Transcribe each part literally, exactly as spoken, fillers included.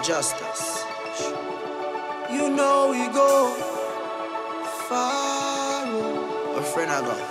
Justice. You know we go far. A friend I go.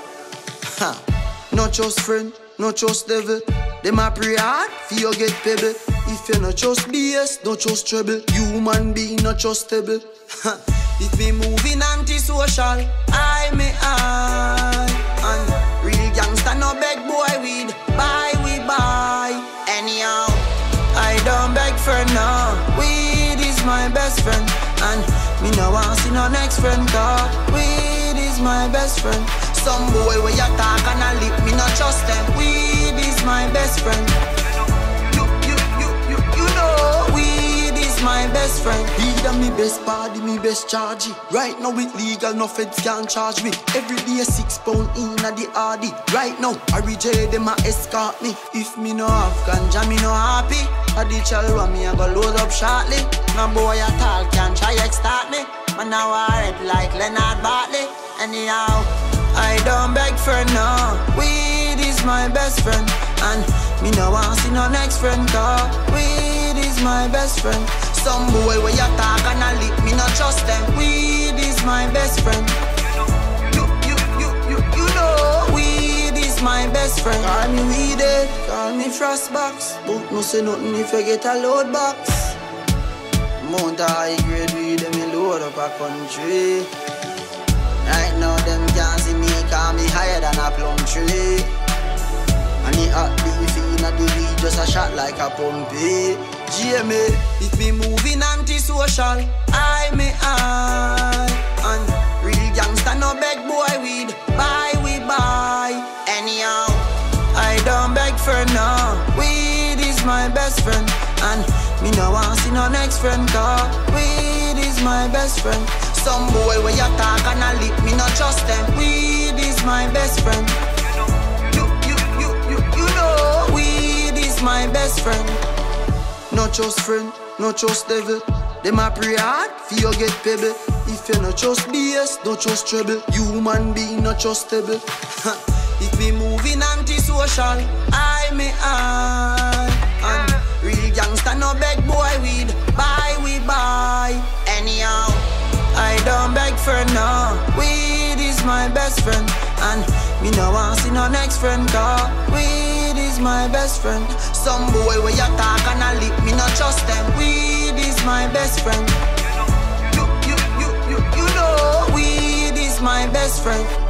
Ha. Not just friend, not just devil. Them a pray hard for you get pebble. If you not just B S, not just trouble. Human being not just stable. Ha. If me moving anti-social, I may I. And real gangsta no beg boy weed. Buy we buy. Anyhow, I don't beg for no. Weed is my best friend. And me no want see no next friend. Cause weed is my best friend. Some boy where you talk and a lip, me not trust them. Weed is my best friend. You, you, you, you, you know weed is my best friend. Weed and me best party, me best charge. Right now it legal, no feds can't charge me. Every day six pound in a the R D. Right now, I reject them a escort me. If me no have ganja, me no happy. A the chalwa me a go load up shortly. No boy at all can try extort me. Man now I rap like Leonard Bartley. Anyhow, I don't beg for no. Weed is my best friend. And me no want see no next friend. Cause weed is my best friend. Some boy where you talk and a lip, me not trust them. Weed is my best friend. You, you, you, you, you know weed is my best friend. Call me weeded, call me frostbox. But no say nothing if you get a load box. Mount a high grade weed, them me load up a country. Right now them can't see me, call me higher than a plum tree. And the hot beef in the weed just a shot like a pumpy. G M A, if me moving anti-social, I may I. And real gangsta no beg boy weed. Buy we buy. Anyhow, I don't beg for no. Weed is my best friend. And me no want see no next friend. Cause weed is my best friend. Some boy where you talk and a lip, me not trust them. Weed is my best friend. You, you, you, you, you know weed is my best friend. Not just friend, not just devil. Them a pray hard for you get pebble. If you not just B S, not just trouble. Human being not just stable. If me moving anti-social, I may I. And real gangsta no beg boy weed. Buy we buy. Anyhow, I don't beg for no. Weed is my best friend. And me no want see no next friend. Cause weed is my best friend. Some boy where you talk and a lip, me not trust them. Weed is my best friend. You, you, you, you, you know weed is my best friend.